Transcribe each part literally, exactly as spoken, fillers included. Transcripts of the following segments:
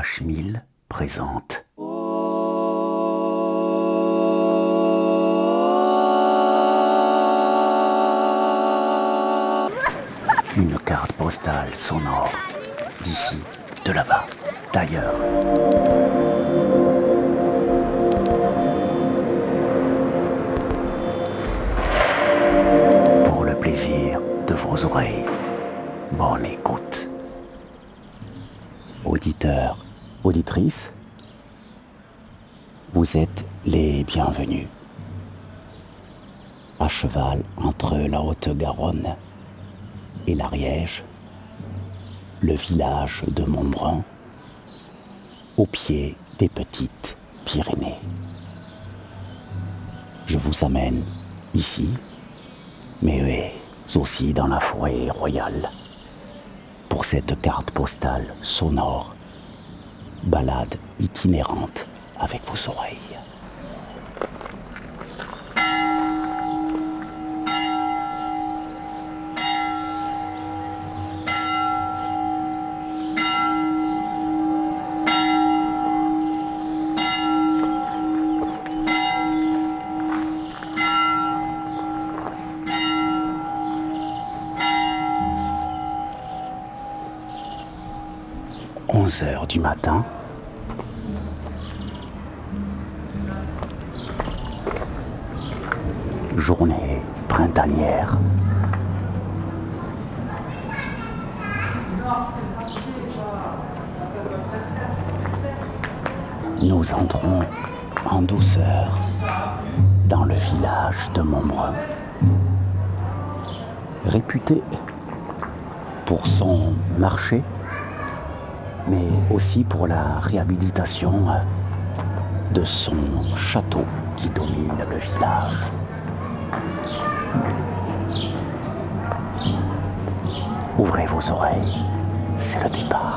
H mille présente une carte postale sonore d'ici, de là-bas, d'ailleurs. Pour le plaisir de vos oreilles, bonne écoute. Auditeurs, auditrices, vous êtes les bienvenus. À cheval entre la Haute-Garonne et l'Ariège, le village de Montbrun, au pied des petites Pyrénées. Je vous amène ici, mais aussi dans la forêt royale, pour cette carte postale sonore, balade itinérante avec vos oreilles. onze heures du matin, journée printanière. Nous entrons en douceur dans le village de Montbrun, réputé pour son marché, mais aussi pour la réhabilitation de son château qui domine le village. Ouvrez vos oreilles, c'est le départ.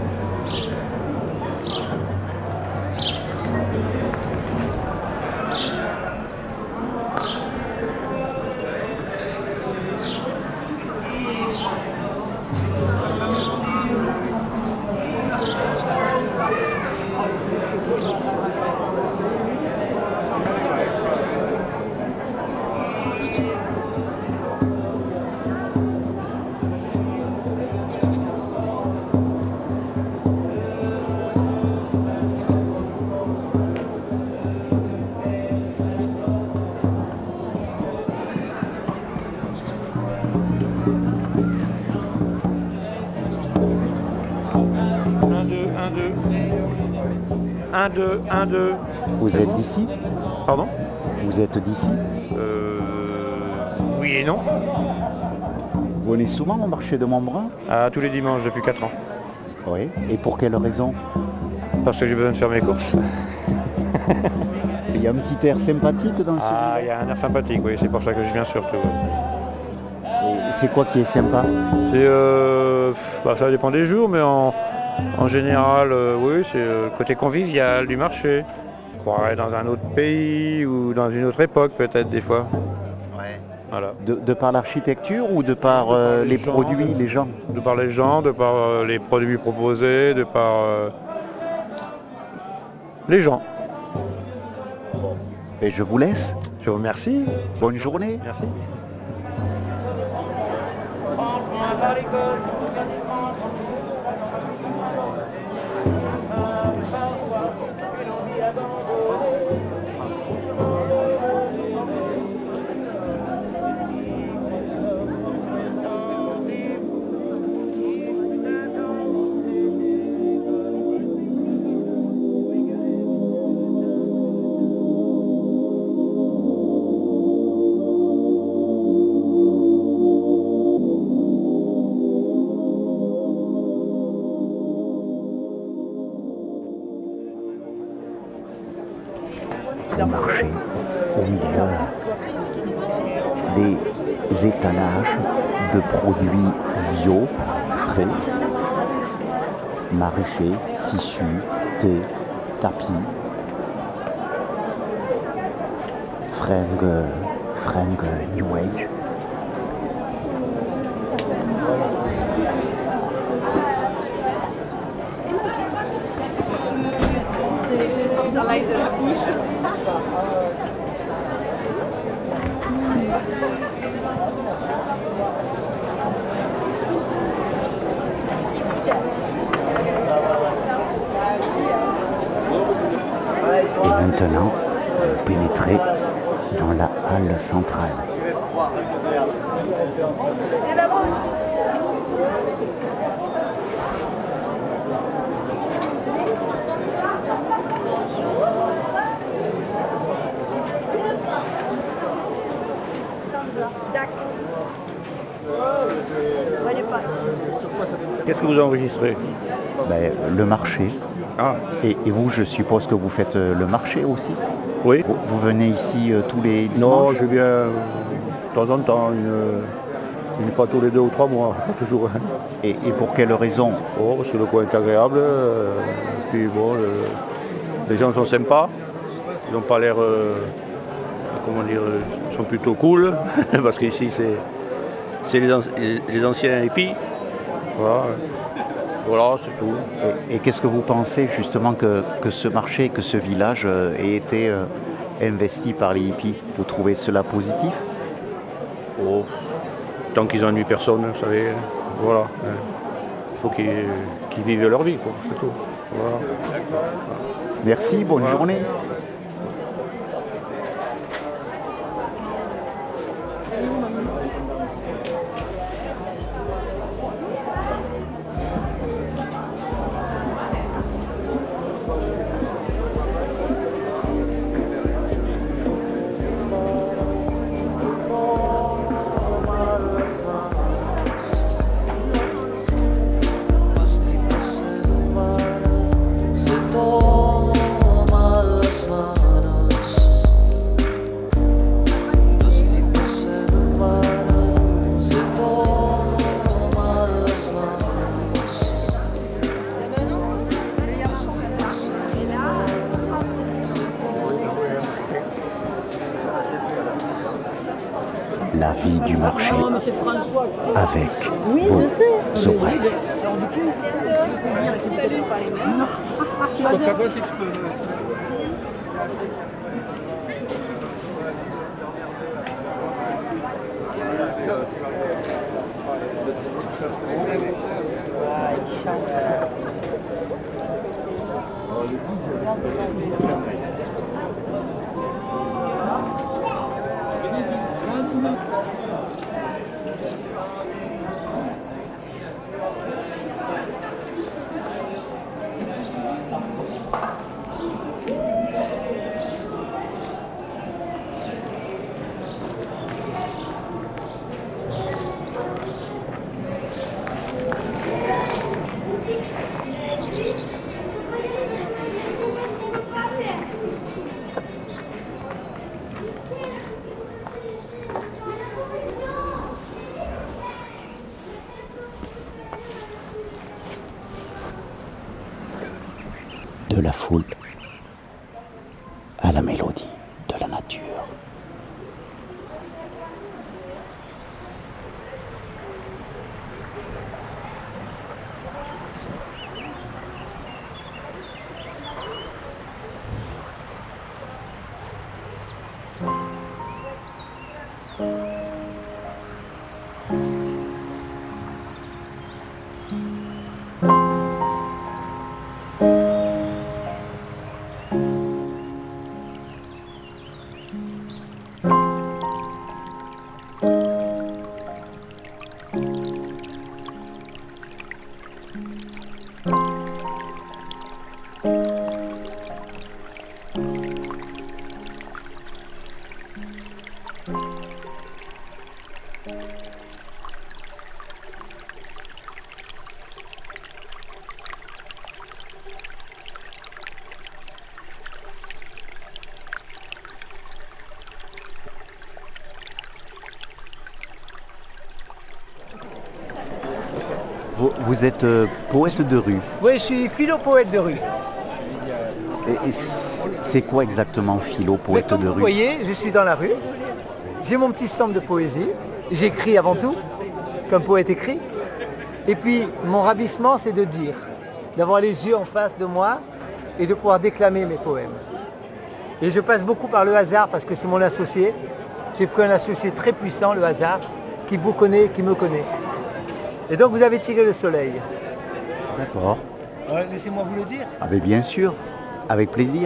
un, deux, un, deux. Vous êtes d'ici ? Pardon ? Vous êtes d'ici ? Euh... Oui et non. Vous venez souvent au marché de Montbrun ? Ah, tous les dimanches depuis quatre ans. Oui. Et pour quelle raison ? Parce que j'ai besoin de faire mes courses. Il y a un petit air sympathique dans ce Ah, il y a un air sympathique, oui, c'est pour ça que je viens surtout. Et c'est quoi qui est sympa ? C'est... Euh... Bah, ça dépend des jours, mais en... En général, euh, oui, c'est le côté convivial du marché. On croirait dans un autre pays ou dans une autre époque peut-être des fois. Ouais. Voilà. De, de par l'architecture ou de par euh, les, les produits, les gens ? De par les gens, de par euh, les produits proposés, de par euh, les gens. Bon. Et je vous laisse. Je vous remercie. Bonne journée. Merci. Le marché au milieu des étalages de produits bio, frais, maraîchers, tissus, thé, tapis, fringues, fringues New Age. maintenant, vous pénétrez dans la halle centrale. Qu'est-ce que vous enregistrez? Ben, le marché. Ah, Et, et vous, je suppose que vous faites euh, le marché aussi? oui. Vous, vous venez ici euh, tous les Non, dimanches? je viens euh, de temps en temps, une, une fois tous les deux ou trois mois, pas toujours. Et, et pour quelle raison? Oh, parce que le coin est agréable, euh, puis bon, le- les gens sont sympas, ils n'ont pas l'air, euh, comment dire, euh, ils sont plutôt cool, parce qu'ici c'est, c'est les, anci- les anciens hippies. Voilà, voilà c'est tout. Et, et qu'est-ce que vous pensez justement que, que ce marché, que ce village euh, ait été euh, investi par les hippies? Vous trouvez cela positif? Oh, tant qu'ils ennuient personne, vous savez, voilà. hein. Il faut qu'ils, qu'ils vivent leur vie, quoi, c'est tout. Voilà. Merci, bonne Voilà. journée. Se toma las manos, dos tipos en un bar, se toma las manos. La vie du marché avec Oui, vos je sais. oreilles. De la foule à la mélodie de la nature. Vous, vous êtes euh, poète de rue. Oui, je suis philo-poète de rue. Et, et c'est quoi exactement philo, Mais poète comme de vous rue? voyez, je suis dans la rue. J'ai mon petit stand de poésie. J'écris avant tout, comme poète écrit. Et puis, mon ravissement, c'est de dire, d'avoir les yeux en face de moi et de pouvoir déclamer mes poèmes. Et je passe beaucoup par le hasard parce que c'est mon associé. J'ai pris un associé très puissant, le hasard, qui vous connaît, qui me connaît. Et donc, vous avez tiré le soleil. D'accord. Ouais, laissez-moi vous le dire. Ah ben bien sûr, avec plaisir.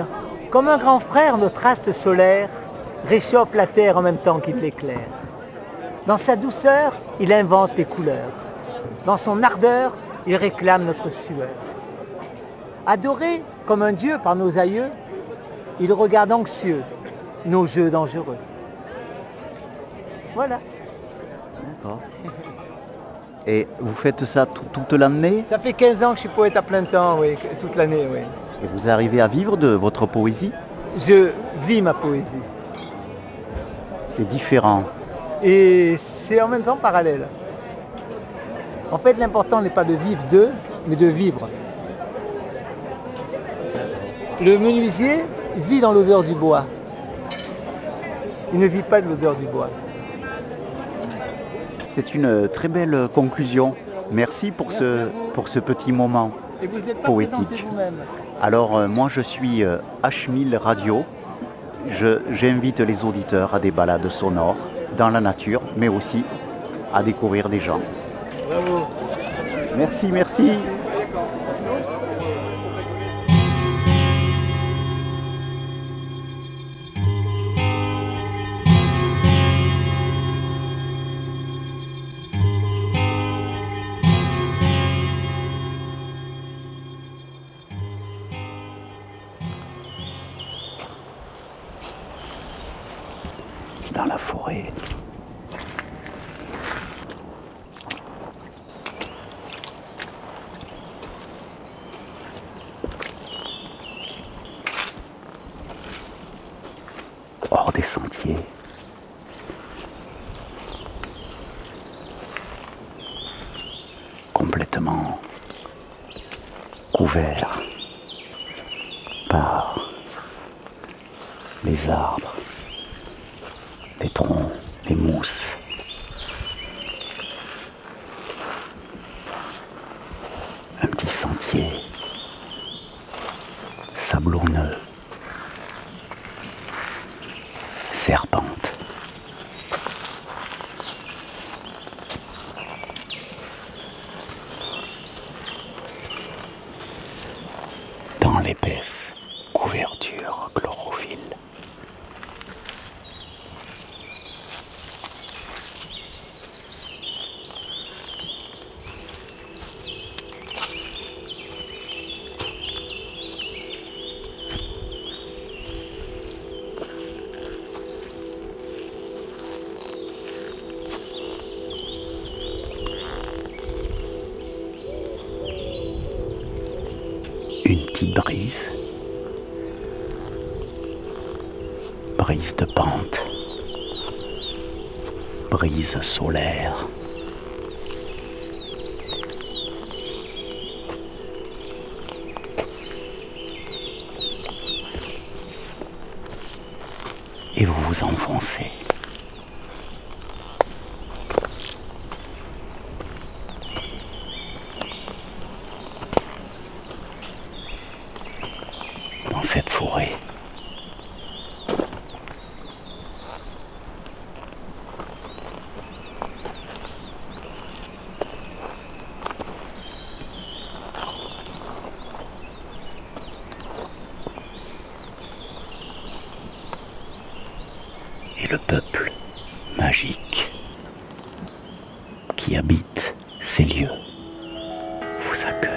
Comme un grand frère, notre astre solaire réchauffe la terre en même temps qu'il l'éclaire. Dans sa douceur, il invente les couleurs. Dans son ardeur, il réclame notre sueur. Adoré comme un dieu par nos aïeux, il regarde anxieux nos jeux dangereux. Voilà. D'accord. Et vous faites ça tout- toute l'année Ça fait quinze ans que je suis poète à plein temps, oui, toute l'année, oui. et vous arrivez à vivre de votre poésie? Je vis ma poésie. C'est différent. Et c'est en même temps parallèle. En fait, l'important n'est pas de vivre d'eux, mais de vivre. Le menuisier vit dans l'odeur du bois. Il ne vit pas de l'odeur du bois. C'est une très belle conclusion. Merci pour, Merci à ce, vous. pour ce petit moment. Et vous n'êtes pas Poétique. présenté vous-même. Alors euh, moi je suis euh, H mille Radio. Je- J'invite les auditeurs à des balades sonores dans la nature, mais aussi à découvrir des gens. Bravo. Merci, merci. Dans la forêt. Hors des sentiers. Complètement couvert par les arbres, les troncs, les mousses. Un petit sentier sablonneux serpente. Dans l'épaisse couverture chlorophylle. Une petite brise, brise de pente, brise solaire. Et vous vous enfoncez. Dans cette forêt. Et le peuple magique qui habite ces lieux vous accueille.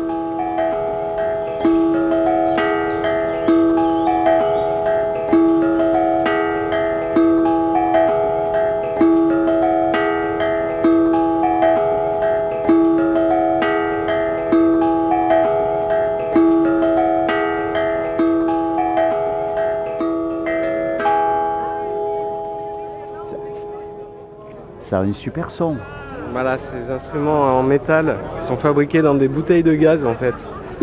Ça a une super son. Voilà, ces instruments en métal qui sont fabriqués dans des bouteilles de gaz en fait.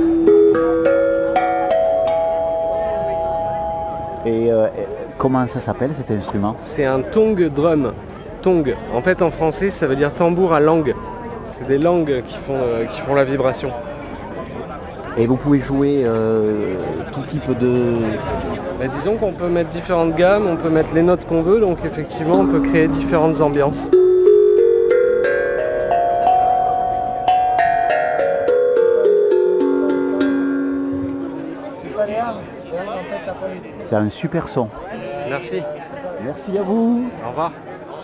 Et euh, comment ça s'appelle cet instrument? C'est un tong drum. Tong. En fait en français ça veut dire tambour à langue. C'est des langues qui font, euh, qui font la vibration. Et vous pouvez jouer euh, tout type de... Bah, disons qu'on peut mettre différentes gammes, on peut mettre les notes qu'on veut, donc effectivement on peut créer différentes ambiances. C'est pas les arbres. C'est un super son. Merci. Merci à vous. Au revoir.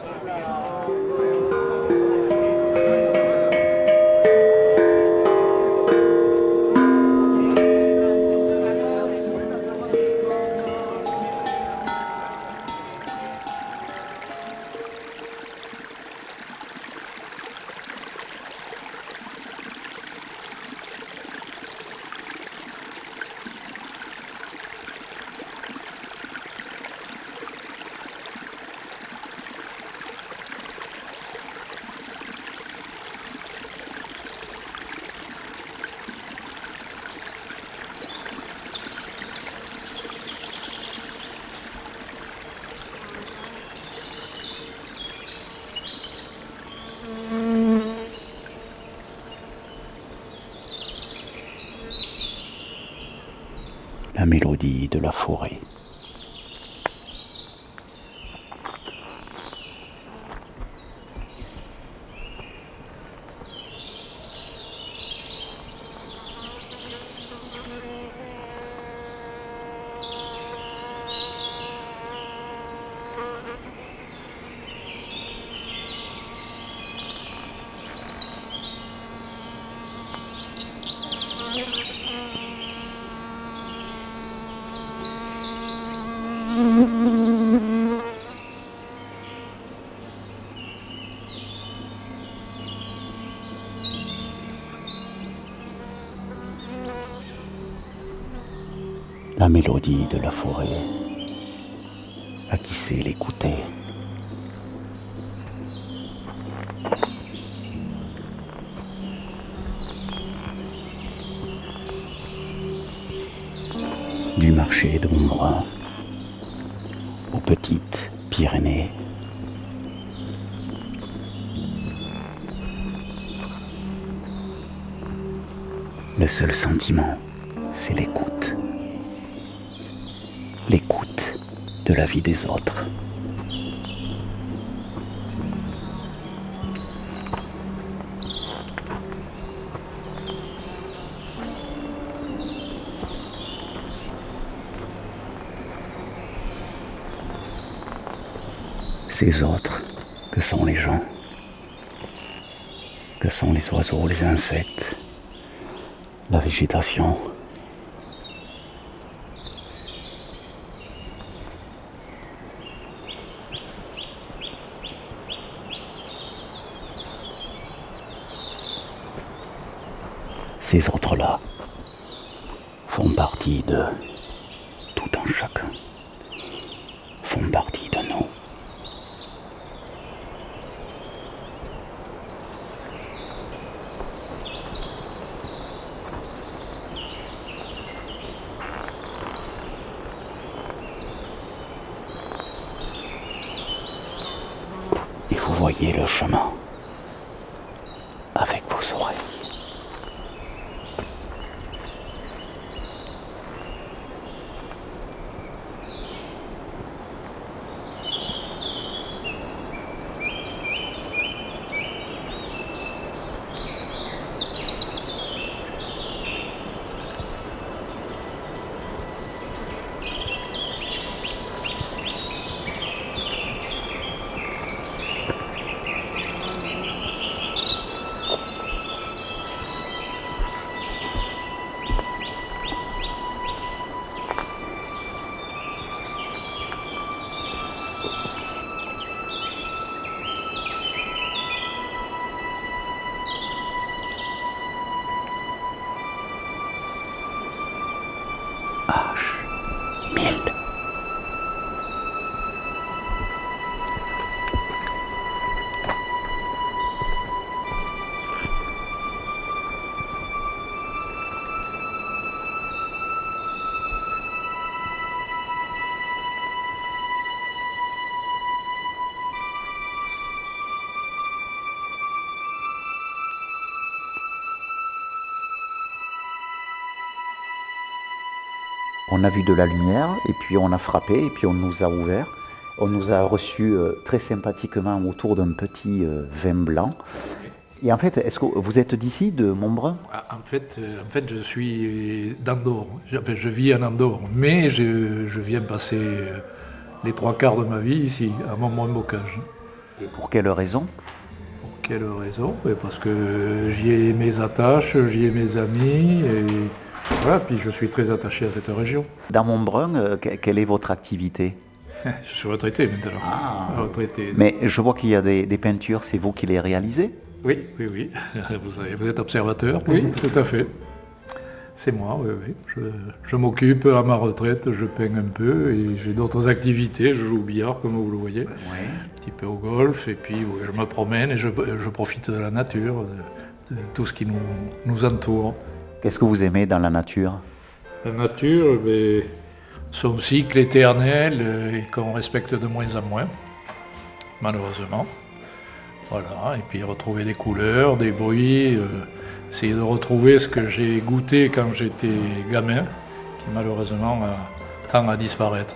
La mélodie de la forêt. La mélodie de la forêt. À qui sait l'écouter? Du marché de Montbrun aux petites Pyrénées. Le seul sentiment, c'est l'écoute. L'écoute de la vie des autres. Ces autres, que sont les gens, que sont les oiseaux, les insectes, la végétation. Ces autres-là font partie de tout un chacun, font partie de nous. Et vous voyez le chemin avec vos oreilles. H mille. On a vu de la lumière et puis on a frappé et puis on nous a ouvert. On nous a reçus euh, très sympathiquement autour d'un petit euh, vin blanc. Et en fait, est-ce que vous êtes d'ici, de Montbrun? Ah, En fait, euh, en fait, je suis d'Andorre. Je, enfin, je vis en Andorre, mais je, je viens passer euh, les trois quarts de ma vie ici, à Montbrun-Bocage. Et pour quelle raison? Pour quelle raison? Ben, parce que j'y ai mes attaches, j'y ai mes amis, et voilà, puis je suis très attaché à cette région. Dans Montbrun, euh, que- quelle est votre activité? Je suis retraité maintenant. Ah. Retraité. Mais je vois qu'il y a des, des peintures, c'est vous qui les réalisez? Oui, oui, oui. Vous, savez, vous êtes observateur? Oui, tout à fait. C'est moi, oui, oui. Je, je m'occupe à ma retraite, je peins un peu et j'ai d'autres activités. Je joue au billard, comme vous le voyez, un petit peu au golf, et puis oui, je me promène et je, je profite de la nature, de, de tout ce qui nous, nous entoure. Qu'est-ce que vous aimez dans la nature? La nature, ben, son cycle éternel euh, et qu'on respecte de moins en moins, malheureusement. Voilà, et puis retrouver des couleurs, des bruits, euh, essayer de retrouver ce que j'ai goûté quand j'étais gamin, qui malheureusement a- tend à disparaître.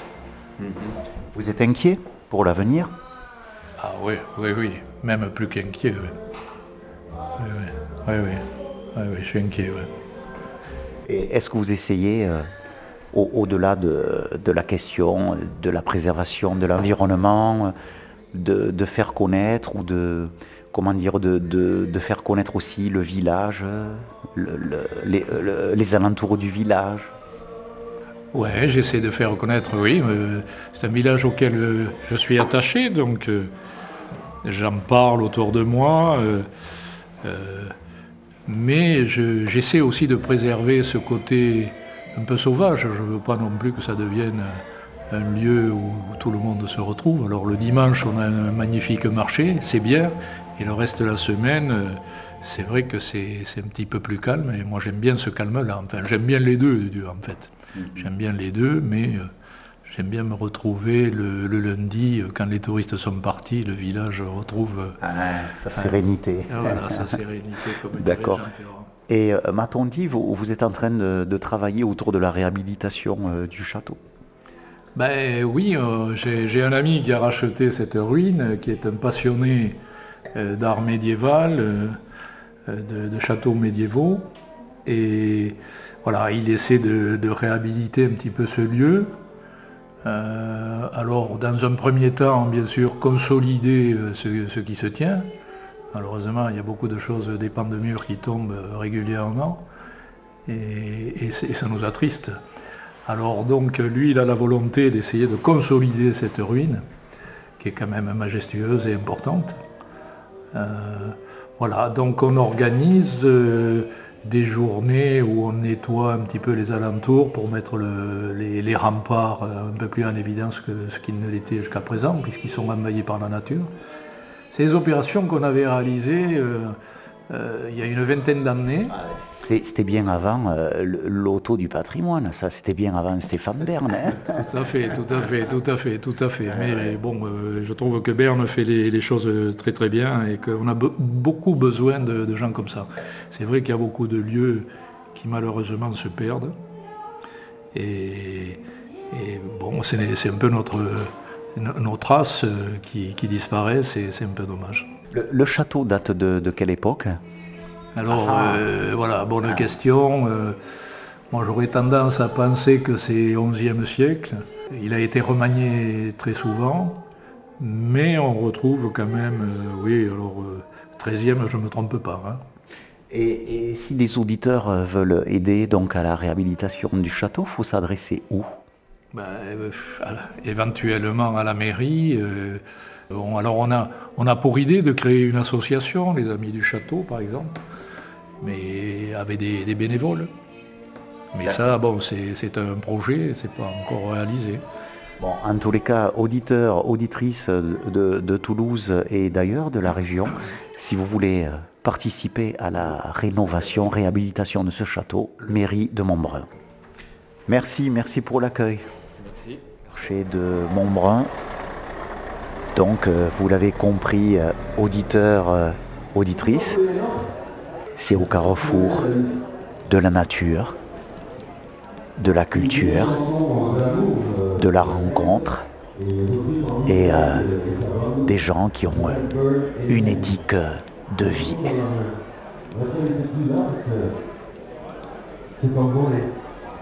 Vous êtes inquiet pour l'avenir? Ah oui, oui, oui, même plus qu'inquiet. Oui, oui, oui, oui, oui, oui, oui, je suis inquiet. Oui. Et est-ce que vous essayez, euh, au- au-delà de, de la question de la préservation de l'environnement, de, de faire connaître ou de, comment dire, de, de- de faire connaître aussi le village, le- le- les, le- les alentours du village? Ouais, j'essaie de faire connaître, oui. euh, c'est un village auquel euh, je suis attaché, donc euh, j'en parle autour de moi. euh, euh, mais je- j'essaie aussi de préserver ce côté un peu sauvage. Je ne veux pas non plus que ça devienne un lieu où, où tout le monde se retrouve. Alors le dimanche, on a un magnifique marché, c'est bien. Et le reste de la semaine, euh, c'est vrai que c'est c'est un petit peu plus calme. Et moi, j'aime bien ce calme-là. Enfin, j'aime bien les deux, en fait. J'aime bien les deux, mais euh, j'aime bien me retrouver le, le lundi, euh, quand les touristes sont partis, le village retrouve euh, Ah, sa sérénité. ah, voilà, sa sérénité, comme dirait D'accord. Jean Ferrand. Et euh, m'a-t-on dit, vous, vous êtes en train de, de travailler autour de la réhabilitation euh, du château? Ben oui, euh, j'ai j'ai un ami qui a racheté cette ruine, euh, qui est un passionné euh, d'art médiéval, euh, euh, de, de châteaux médiévaux. Et voilà, il essaie de, de réhabiliter un petit peu ce lieu. Euh, alors, dans un premier temps, bien sûr, consolider euh, ce, ce qui se tient. Malheureusement, il y a beaucoup de choses, des pans de murs qui tombent euh, régulièrement. Et, et c'est- et ça nous attriste. Alors donc, lui, il a la volonté d'essayer de consolider cette ruine, qui est quand même majestueuse et importante. Euh, voilà, donc on organise euh, des journées où on nettoie un petit peu les alentours pour mettre le- les, les remparts euh, un peu plus en évidence que ce qu'ils ne l'étaient jusqu'à présent, puisqu'ils sont envahis par la nature. C'est des opérations qu'on avait réalisées euh, euh, il y a une vingtaine d'années. C'était c'était bien avant euh, le- l'auto du patrimoine, ça c'était bien avant Stéphane Bern. Hein. Tout à fait, tout à fait, tout à fait, tout à fait. Mais bon, euh, je trouve que Berne fait les, les choses très très bien et qu'on a be- beaucoup besoin de, de gens comme ça. C'est vrai qu'il y a beaucoup de lieux qui malheureusement se perdent. Et, et bon, c'est c'est un peu notre, no- nos traces euh, qui, qui disparaissent et c'est un peu dommage. Le, le château date de, de quelle époque? Alors euh, voilà, bonne question. Euh, moi j'aurais tendance à penser que c'est onzième siècle. Il a été remanié très souvent, mais on retrouve quand même, euh, oui, alors euh, treizième, je ne me trompe pas. Hein. Et, et si des auditeurs euh, veulent aider donc à la réhabilitation du château, faut s'adresser où? Ben, euh, à la- éventuellement à la mairie. euh, bon, alors on a, on a pour idée de créer une association, les Amis du Château par exemple, mais avec des, des bénévoles. Mais ça, bon, c'est c'est un projet, c'est pas encore réalisé. Bon, en tous les cas, auditeurs, auditrices de, de Toulouse et d'ailleurs de la région, si vous voulez euh, participer à la rénovation, réhabilitation de ce château, mairie de Montbrun. Merci, merci pour l'accueil. Merci. Chez de Montbrun. Donc, euh, vous l'avez compris, euh, auditeurs, euh, auditrices, c'est au carrefour de la nature, de la culture, de la rencontre et euh, des gens qui ont euh, une éthique euh, de vie. C'est pas bon les...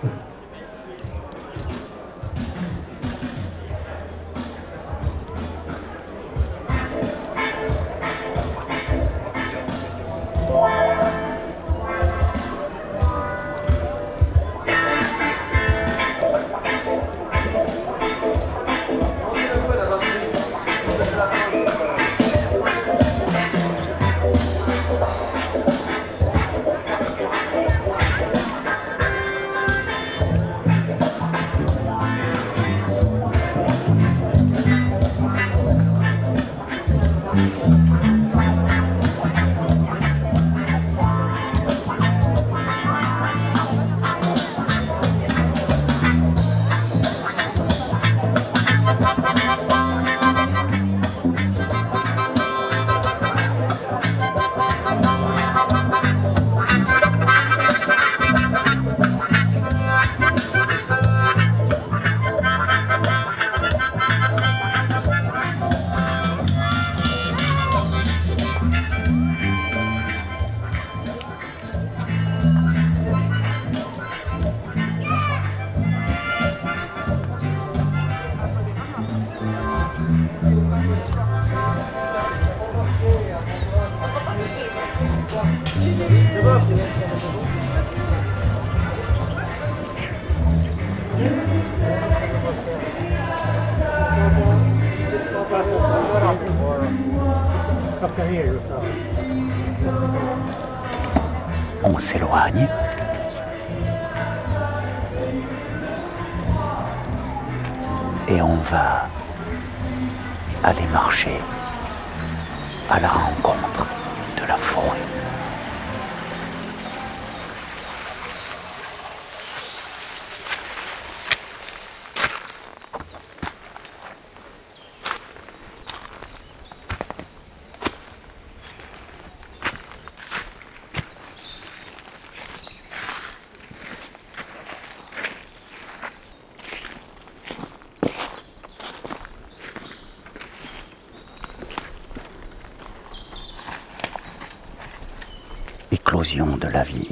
On s'éloigne. Et on va aller marcher à la rencontre de la forêt. Éclosion de la vie.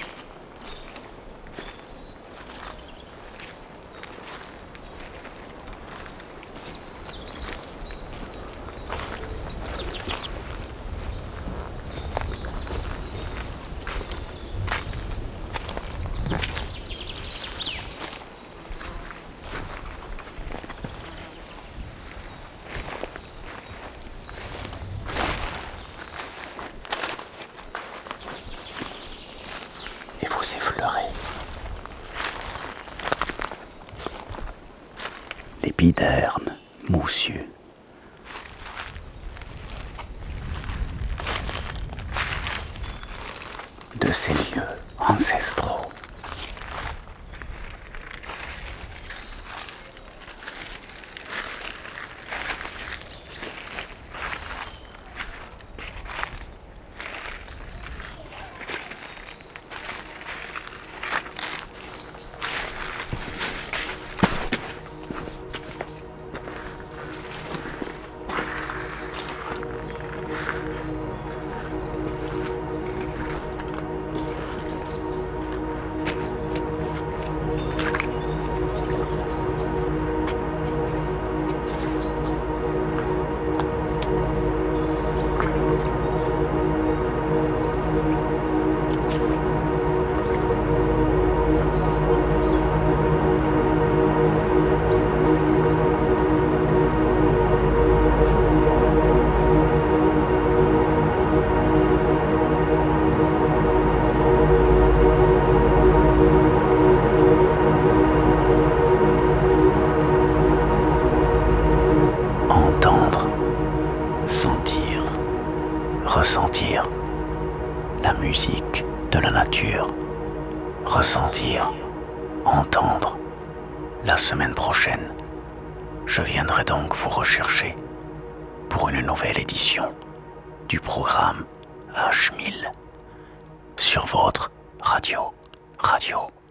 Et vous effleurez l'épiderme moussu de ces lieux ancestraux. Ressentir la musique de la nature, ressentir, entendre. La semaine prochaine, je viendrai donc vous rechercher pour une nouvelle édition du programme H mille sur votre radio, radio.